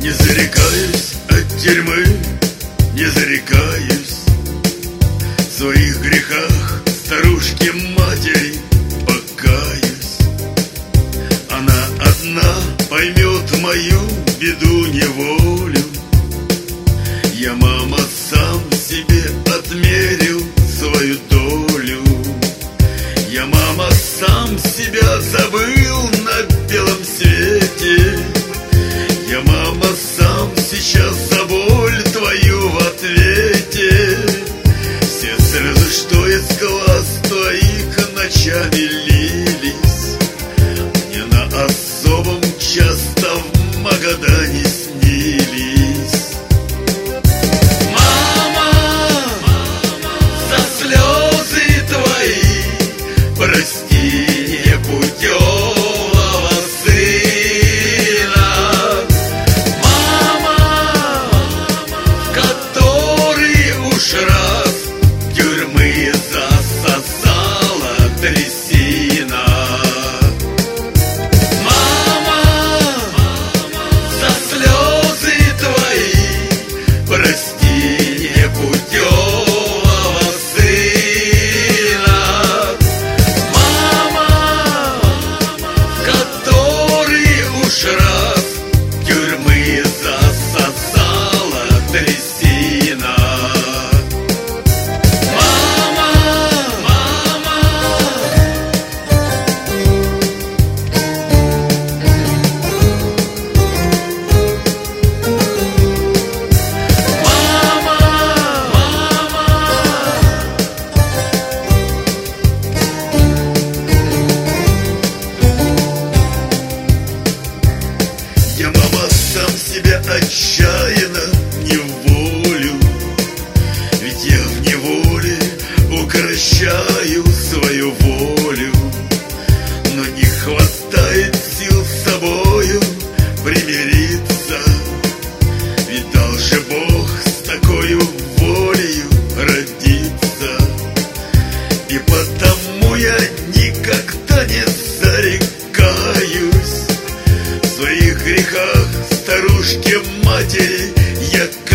Не зарекаюсь от тюрьмы, не зарекаюсь в своих грехах старушке-матери покаюсь. Она одна поймет мою беду-неволю. Я, мама, сам себе отмерил свою долю. Я, мама, сам себя забыл на белом свете. Я, мама, сам сейчас за боль твою в ответе. Все слезы, что из глаз твоих ночами лились, мне на особом часто в Магадане снились. Мама, за слезы твои прости непутевого сына. Мама, который уж раз тюрьмы засосала трясина. Мама, за слезы твои прости непутевого сына. Мама, который уж раз тюрьмы засосала трясина. Мама, мама. Я, мама, сам себя отчаянно не волю, ведь я в неволе укрощаю свою волю. Но не хватает сил с собою примириться, ведь дал же Бог с такою волею родиться. И потому я никогда не зарекаюсь в своих грехах старушке-матери. Я